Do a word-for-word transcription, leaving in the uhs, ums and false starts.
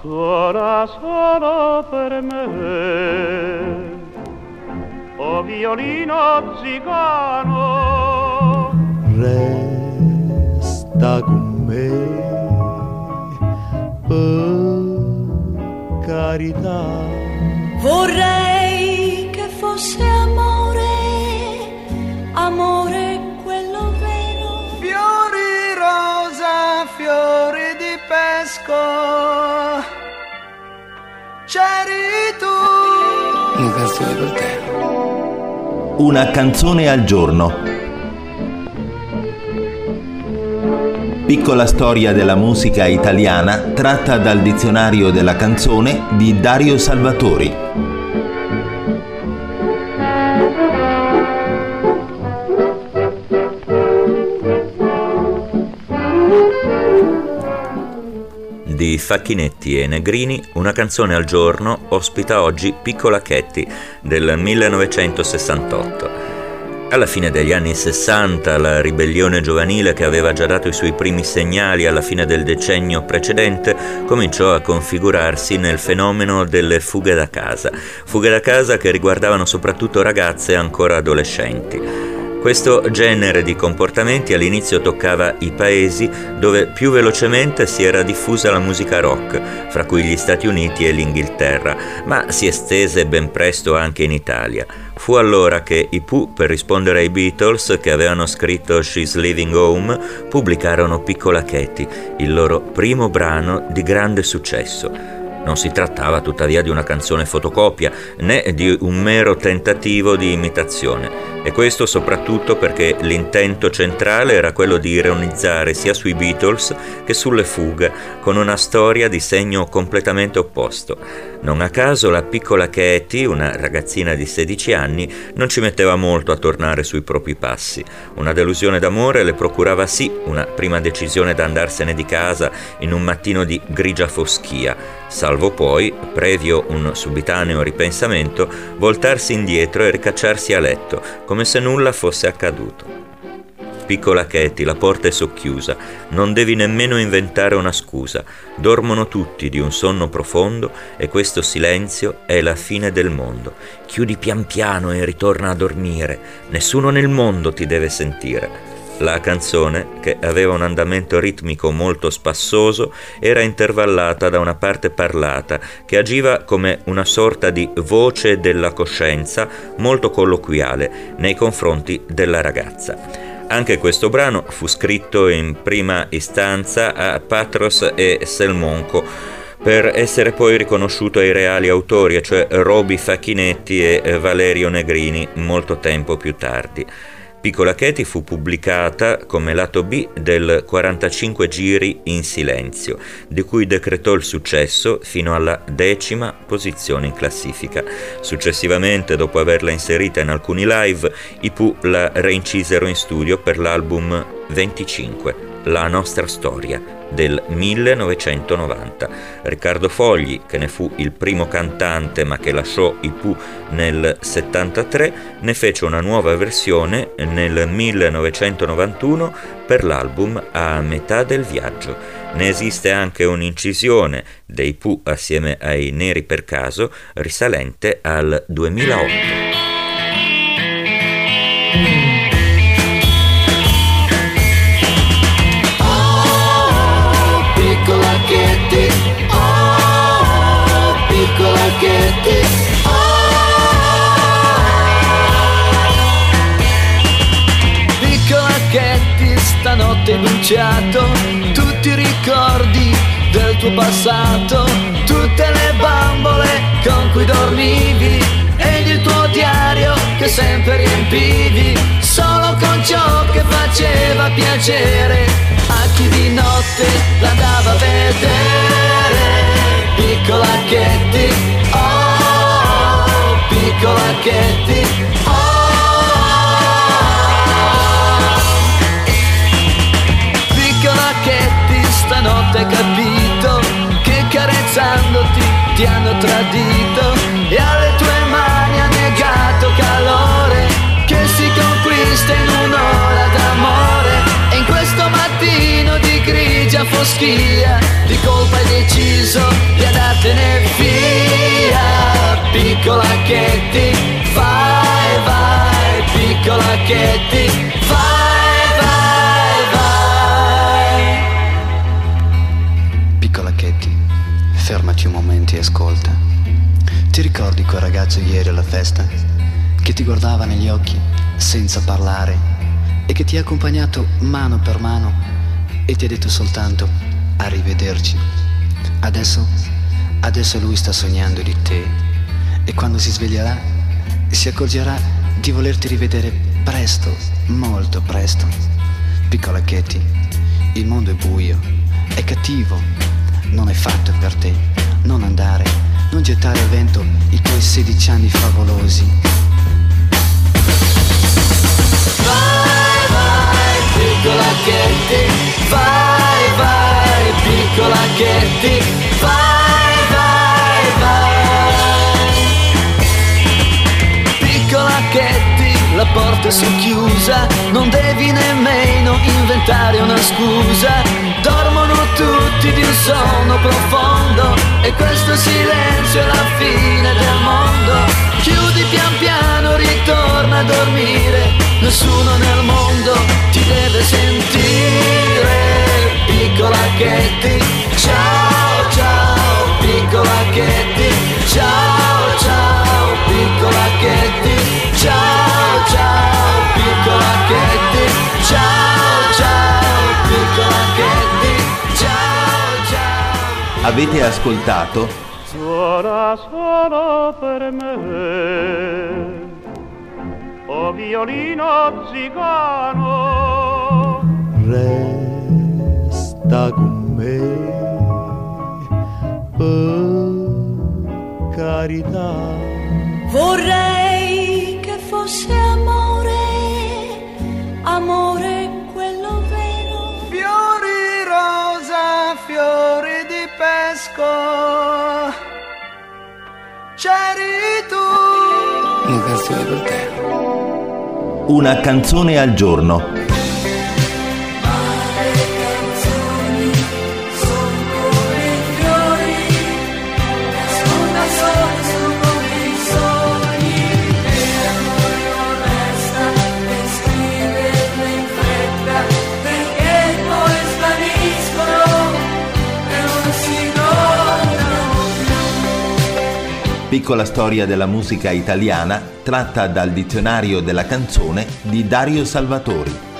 suona solo per me, o violino zigano, resta con me, per carità. Vorrei che fosse amore, amore quello vero. Fiori rosa, fiori di pesco, c'eri tu. Una canzone per te. Una canzone al giorno. Piccola storia della musica italiana tratta dal dizionario della canzone di Dario Salvatori. Di Facchinetti e Negrini, una canzone al giorno ospita oggi Piccola Ketty del millenovecentosessantotto. Alla fine degli anni sessanta, la ribellione giovanile, che aveva già dato i suoi primi segnali alla fine del decennio precedente, cominciò a configurarsi nel fenomeno delle fughe da casa, fughe da casa che riguardavano soprattutto ragazze ancora adolescenti. Questo genere di comportamenti all'inizio toccava i paesi dove più velocemente si era diffusa la musica rock, fra cui gli Stati Uniti e l'Inghilterra, ma si estese ben presto anche in Italia. Fu allora che i Pooh, per rispondere ai Beatles, che avevano scritto She's Leaving Home, pubblicarono Piccola Ketty, il loro primo brano di grande successo. Non si trattava tuttavia di una canzone fotocopia, né di un mero tentativo di imitazione, e questo soprattutto perché l'intento centrale era quello di ironizzare sia sui Beatles che sulle fughe, con una storia di segno completamente opposto. Non a caso la piccola Ketty, una ragazzina di sedici anni, non ci metteva molto a tornare sui propri passi. Una delusione d'amore le procurava sì una prima decisione da andarsene di casa in un mattino di grigia foschia, salvo poi, previo un subitaneo ripensamento, voltarsi indietro e ricacciarsi a letto, come se nulla fosse accaduto. Piccola Ketty, la porta è socchiusa, non devi nemmeno inventare una scusa. Dormono tutti di un sonno profondo e questo silenzio è la fine del mondo. Chiudi pian piano e ritorna a dormire. Nessuno nel mondo ti deve sentire. La canzone, che aveva un andamento ritmico molto spassoso, era intervallata da una parte parlata che agiva come una sorta di voce della coscienza molto colloquiale nei confronti della ragazza. Anche questo brano fu scritto in prima istanza a Patros e Selmonco, per essere poi riconosciuto ai reali autori, cioè Roby Facchinetti e Valerio Negrini, molto tempo più tardi. Piccola Ketty fu pubblicata come lato B del quarantacinque giri in silenzio, di cui decretò il successo fino alla decima posizione in classifica. Successivamente, dopo averla inserita in alcuni live, i Pooh la reincisero in studio per l'album venticinque, La nostra storia, del millenovecentonovanta. Riccardo Fogli, che ne fu il primo cantante ma che lasciò i Pooh nel settantatré, ne fece una nuova versione nel millenovecentonovantuno per l'album A metà del viaggio. Ne esiste anche un'incisione dei Pooh assieme ai Neri per caso, risalente al duemilaotto. Piccola Ketty, oh, piccola Ketty, oh. Piccola Ketty, stanotte hai bruciato tutti i ricordi del tuo passato, tutte le bambole con cui dormivi ed il tuo diario che sempre riempivi solo con ciò che faceva piacere a chi di notte l'andava a vedere. Piccola Ketty, oh, piccola Ketty, oh. Piccola Ketty, stanotte hai capito che carezzandoti ti hanno tradito e alle tue mani ha negato calore che si conquista in un'ora d'amore. E in questo mattino di grigia foschia di colpa hai deciso di andare fermati un momento e ascolta. Ti ricordi quel ragazzo ieri alla festa che ti guardava negli occhi senza parlare e che ti ha accompagnato mano per mano e ti ha detto soltanto arrivederci? Adesso, adesso lui sta sognando di te e quando si sveglierà si accorgerà di volerti rivedere presto, molto presto. Piccola Katie, il mondo è buio, è cattivo, non è fatto per te. Non andare, non gettare al vento i tuoi sedici anni favolosi. Vai, vai, piccola Katie, vai, vai, piccola Katie, vai, vai, vai. Piccola Katie, la porta è socchiusa, non devi nemmeno inventare una scusa. Dormono tutti di un sonno profondo e questo silenzio è la fine del mondo. Chiudi pian piano, ritorna a dormire, nessuno nel mondo ti deve sentire. Piccola Katie, ciao ciao, piccola Katie, ciao ciao, piccola Katie, ciao ciao, piccola Katie, ciao ciao, piccola Katie. Avete ascoltato Suona solo per me, o violino zigano, resta con me, per carità. Vorrei che fosse amore, amore quello vero. Fiori rosa, fiori di pesco, c'eri tu. Una canzone per te. Una canzone al giorno. Piccola storia della musica italiana tratta dal dizionario della canzone di Dario Salvatori.